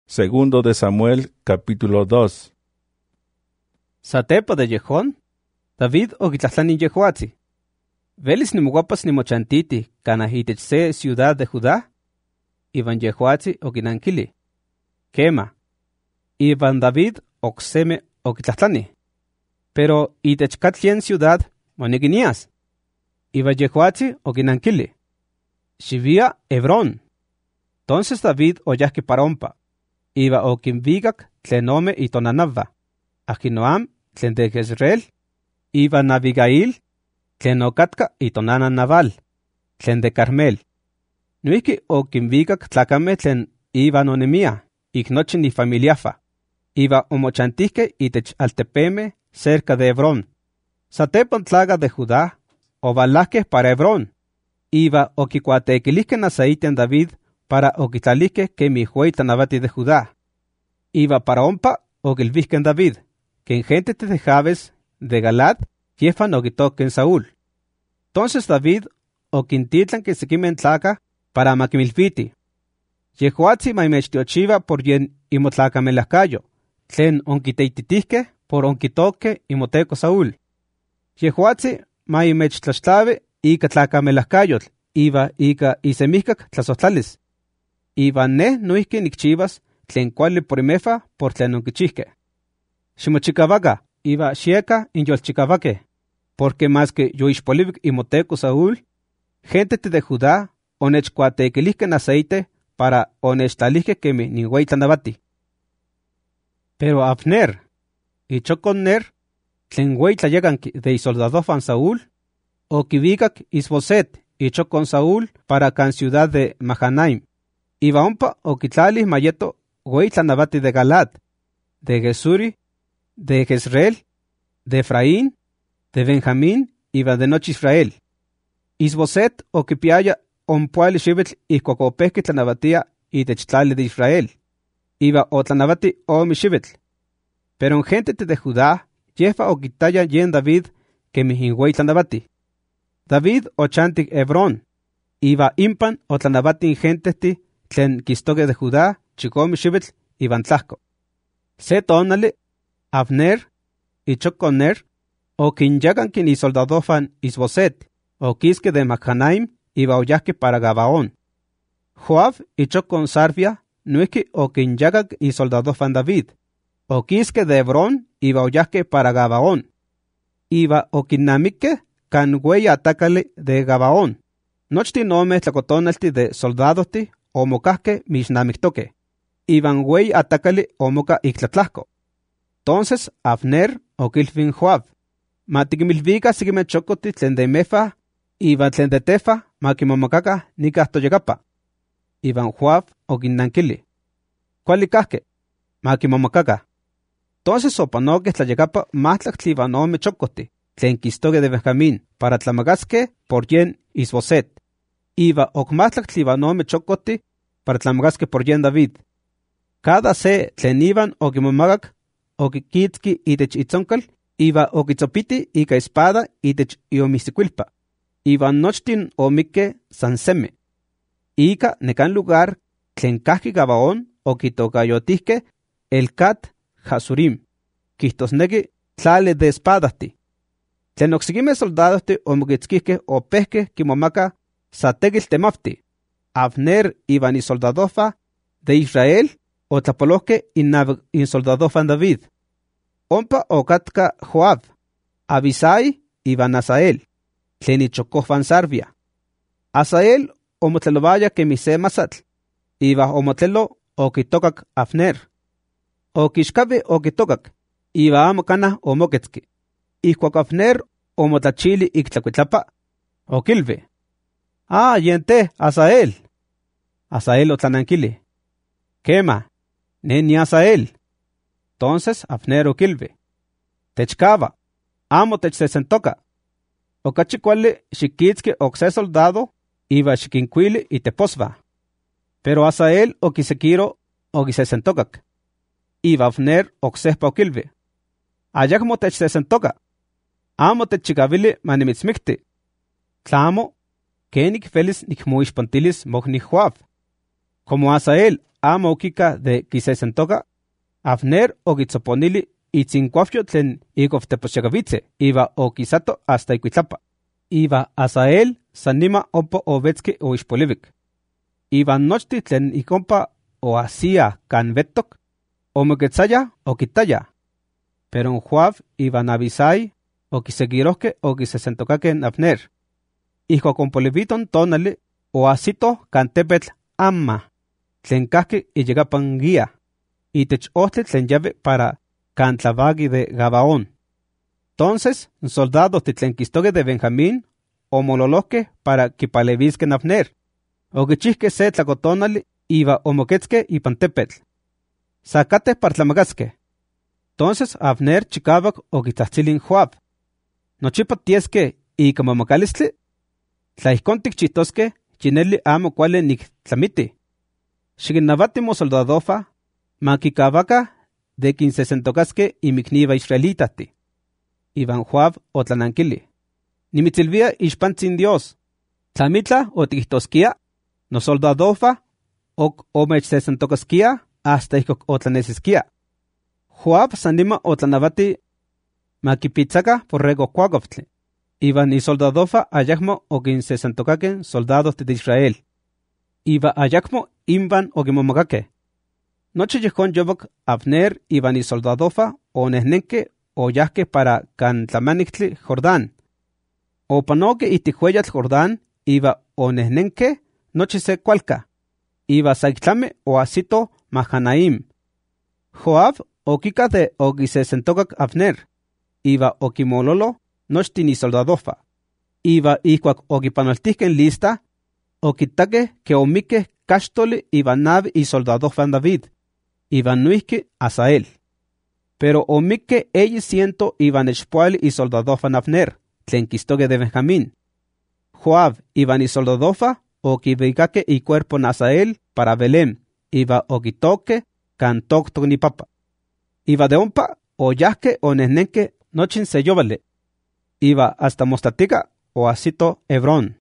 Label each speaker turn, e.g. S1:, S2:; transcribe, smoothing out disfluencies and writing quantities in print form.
S1: Segundo de Samuel, capítulo 2.
S2: Satepa de Yehón, David oquitlahtlani Yehoatzi. Velis nimoguapas nimochantiti canah itech se ciudad de Judá. Ivan Yehoatzi oquinankili. Quema. Ivan David ocseme oquitlahtlani. Pero itech catlien ciudad moneginias. Ivan Yehoatzi oquinankili. Xivia Hebrón. Entonces David oyahki parompa. Iba oquinvigac tlen ome itonanava. Ahinoam tlen de Jezreel. Iba Abigail tlen ocatka itonana Nabal. Tlen de Carmel. Nuiki oquinvigac tlacame tlen iba nonemia. Ignochi ni familiafa. Iba omochantihque itech altepeme cerca de Hebrón. Satepon tlaga de Judá ovalahque para Hebrón. Iba oquicuatequilihque aceite en David para oquitlalique que mi hueytanabati de Judá. Iba para ompa oquilvihque en David, que en gente de Jabes de Galad, yefan oquitoque en Saúl. Entonces David oquintitlan que sequimen tlaca para maquimilviti. Yehoatzi maimechtiochiva por yen imotlacamelahcayo, tlen onquiteititihque por onquitoque imoteco Saúl. Yehoatzi maimechtlaxtlavi ica tlacamelahcayotl, iba ica isemihcac tlasohtlalis. Iba ne nuihque nicchivas tlen cuali primefa por tlen onquichihque. Ximochicavaca, iba xieca inyolchicavaque, porque más que yoixpolivic imoteco Saúl, gente de Judá onechcuatequilihque aceite para onechtalihque quemi ninhueytlanavati. Pero Abner, ichocon Ner, tlen hueytlayacanqui de isoldadofan Saúl, oquivicac Isboset ichocon Saúl para can ciudad de Mahanaim. Iba ompa oquitlalih mayeto hueytlanavati de Galad, de Gesuri, de Jezreel, de Efraín, de Benjamín, iba de nochi Israel. Isboset oquipiaya ompuali xivitl ihcuac opehque tlanavatia itech tlali de Israel. Iba otlanavati omi xivitl. Pero en gente de Judá, yefa oquitaya yen David quemi inhueytlanavati. David ochantic Hebrón. Iba impan otlanavati genteti tlen quistoque de Judá, chicomi xivitl, iban tlahco. Se tonali, Abner, ichocon Ner, oquinyacanqui isoldadofan Isboset, oquisque de Mahanaim, iba oyahque para Gabaón. Joab, ichocon Sarvia, nuiki oquinyacac isoldadofan David, oquisque de Hebrón, iba oyahque para Gabaón. Iba oquinnamique can hueya atacali de Gabaón. Nochti nome tlacotonalti de soldadoti omocahque misnamictoque. Iban güey atacali omoca ictlatlahco. Entonces Abner oquilvin Joab. Matiquimilvica siquime chocoti tlen de Mefa, iban tlen de Tefa, maquimomocaca nicahtoyacapa. Iban Joab oquinnankili. Cualicahque, maquimomocaca. Entonces opanoque tlayacapa mahtlac tlibanome chocoti, tlen quistoque de Benjamín, para tlamacasque por yen Isboset. Iba ocmahtlac tlibanome chocoti, para tlamacasque por yen David. Cada se tlen iban oquimomagac, oquiquitzqui itech itzoncal, iba oquitzopiti ica espada itech iomisticuilpa. Iban nochtin omique sanseme. Ica necan lugar tlen cahqui Gabaón oquitocayotihque el Cat Hasurim, quistosnequi tlale de espadahti. Tlen ocsiguime soldadosti omoquitzquihque opehque quimomaca satequil temafti. Abner iban isoldadofa de Israel otlapolosque insoldadofan David. Ompa ocatka Joab, Abisai iban Asael, tlen ichocofan Sarvia. Asael omotlelovaya quemi se masatl, iba omotlelo oquitocac Abner. Oquixcavi oquitocac, iba amo canah omoquetzqui. Ihcuac Abner omotlachili ictlacuitlapa, oquilvi. Yente, Asael. Asael otlanankili. Quema, neni Asael. Entonces Abner oquilvi. Techcava, amo techsesentoca. Ocachi cuali xiquitzque ocse soldado, iba xiquincuili iteposva. Pero Asael oquisequiro oquisesentocac. Iba Abner ocsehpa oquilvi. Ayacmo techsesentoca. Amo techchicavili manimitzmicti. Tlamo, quenic felis nicmoixpantilis mogni Joab. Como Asael amo okika de kisesentoka, Abner okitzoponili itzinkuafyo tlen ikoftepoxekavitze, iva okisato hasta ikuitlapa. Iva Asael sanima opo ovetski oixpolivik. Iva nochti tlen ikompa oasia kan vettok, omoquetzaya okitaya. Pero Joab ivan Abisai oquiseguirohque oquisesentocaque Abner. Ijco compoliviton tonali oasito kan tepetl Amma, tlen cahqui illegapan guía, itech ohtli tlen llave para kan tlavagi de Gabaón. Entonces, soldados tlen quistogue de Benjamín omololohque para quipalevisque Abner. Oquichihque se tlacotonali iva omoquetzque ipan tepetl. Sacate partlamagasque. Entonces Abner chicavac oquitahtzilin Joab. Nochipa tiesque ica mamacalistli, tlaihcontic chitosque chinelli amo cuale nic tlamiti. Xiquinnavati mosoldadofa, maquicavaca de 15 imicniva israelitati. Ivan Joab otlananquili. Nimitzilvia ixpantzin Dios. Tlamitla otiquihtosquia, no soldadofa, omechsesentocasquia hasta ihcoc otlanesisquia. Joab sanima otlanavati maquipitzaca borrego cuagoftli. Ivan y soldadofa ayacmo oquinsesentocaquen soldados de Israel. Iva ayacmo invan oquimomagaque. Noche yehon yoboc Abner ivan y soldadofa onehnenque oyahque para can tlamanixtli Jordán. Opanoque itihueyatl Jordán iva onehnenque noche se cualca. Iva saictlame oasito Mahanaim. Joab okika de oquisesentocac Abner. Iva okimololo nochtin y soldadofa. Iva ihcuac oquipanoltihquen lista, okitaque que omique cachtoli iva navi y soldadofa David. Iva nuihki Asael. Pero omique 100 ivan expuali y soldadofa Abner, tlen quistogue de Benjamín. Joab ivan y soldadofa oquivicaque y cuerpo Asael para Belém, iva okitoque cantoc ni papa. Iva de ompa oyahque onehnenque nochin seyovale. Iva hasta mostatica o asito Hebrón.